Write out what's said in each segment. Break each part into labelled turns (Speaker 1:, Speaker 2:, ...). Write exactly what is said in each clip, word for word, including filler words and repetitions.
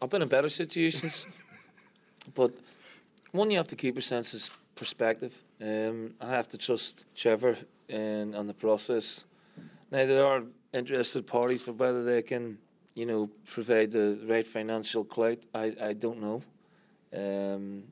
Speaker 1: I've been in better situations, but one, you have to keep your sense of perspective. Um, I have to trust Trevor in on the process. Now there are interested parties, but whether they can, you know, provide the right financial clout, I, I don't know. Um,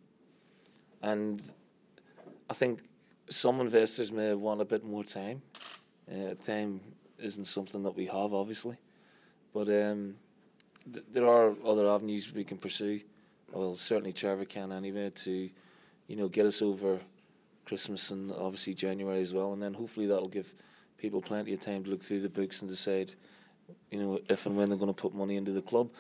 Speaker 1: and I think some investors may want a bit more time. Uh, time isn't something that we have, obviously, but um, th- there are other avenues we can pursue. Well, certainly Trevor can anyway, to, you know, get us over Christmas and obviously January as well, and then hopefully that'll give people plenty of time to look through the books and decide, you know, if and when they're going to put money into the club.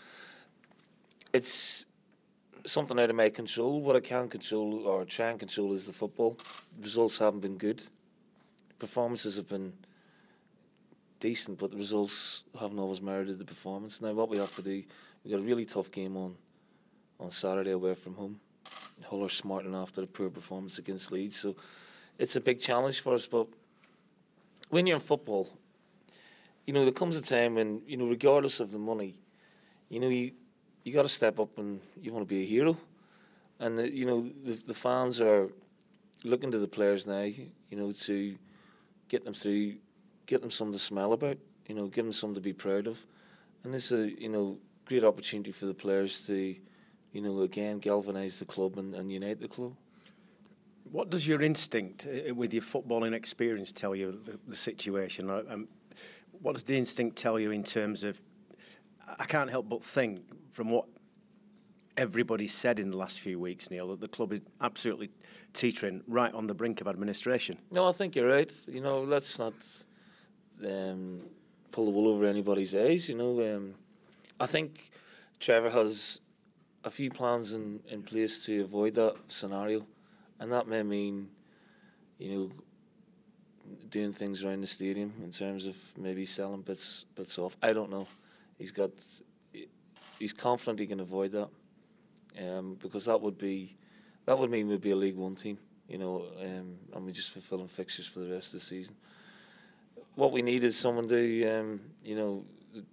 Speaker 1: It's something out of my control. What I can control or try and control is the football. Results haven't been good. Performances have been decent, but the results haven't always merited the performance. Now what we have to do, we've got a really tough game on on Saturday away from home. Hull are smarting after the poor performance against Leeds, so it's a big challenge for us. But when you're in football, you know, there comes a time when, you know, regardless of the money, you know, you you got to step up and you want to be a hero. And the, you know, the, the fans are looking to the players now, you know, to get them through, get them something to smile about, you know, give them something to be proud of. And it's a, you know, great opportunity for the players to, you know, again, galvanise the club and, and unite the club.
Speaker 2: What does your instinct, uh, with your footballing experience, tell you the, the situation? Um, what does the instinct tell you in terms of? I can't help but think, from what everybody's said in the last few weeks, Neil, that the club is absolutely teetering right on the brink of administration.
Speaker 1: No, I think you're right. You know, let's not um, pull the wool over anybody's eyes. You know, um, I think Trevor has a few plans in, in place to avoid that scenario, and that may mean, you know, doing things around the stadium in terms of maybe selling bits bits off. I don't know. He's got, he's confident he can avoid that, um, because that would be, that would mean we'd be a League One team, you know, um, and we're just fulfilling fixtures for the rest of the season. What we need is someone to, um, you know,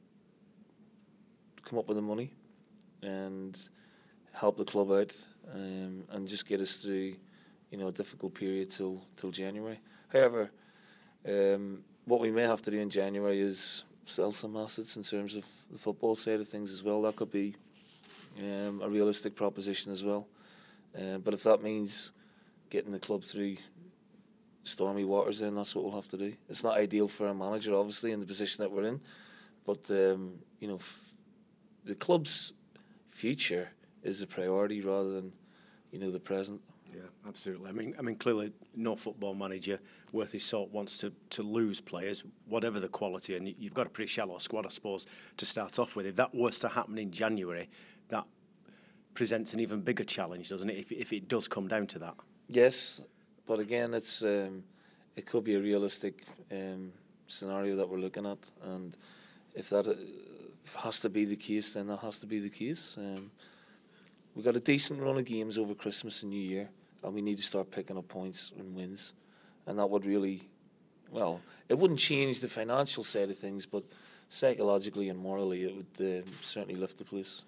Speaker 1: come up with the money and help the club out, um, and just get us through, you know, a difficult period till till January. However, um, what we may have to do in January is sell some assets in terms of the football side of things as well. That could be um, a realistic proposition as well. Uh, but if that means getting the club through stormy waters, then that's what we'll have to do. It's not ideal for a manager, obviously, in the position that we're in. But um, you know, f- the club's future is a priority rather than, you know, the present.
Speaker 2: Yeah, absolutely. I mean, I mean, clearly, no football manager worth his salt wants to, to lose players, whatever the quality. And you've got a pretty shallow squad, I suppose, to start off with. If that was to happen in January, that presents an even bigger challenge, doesn't it? If if it does come down to that.
Speaker 1: Yes, but again, it's um, it could be a realistic um, scenario that we're looking at, and if that uh, has to be the case, then that has to be the case. Um, we've got a decent run of games over Christmas and New Year, and we need to start picking up points and wins, and that would really, well, it wouldn't change the financial side of things, but psychologically and morally, it would uh, certainly lift the place.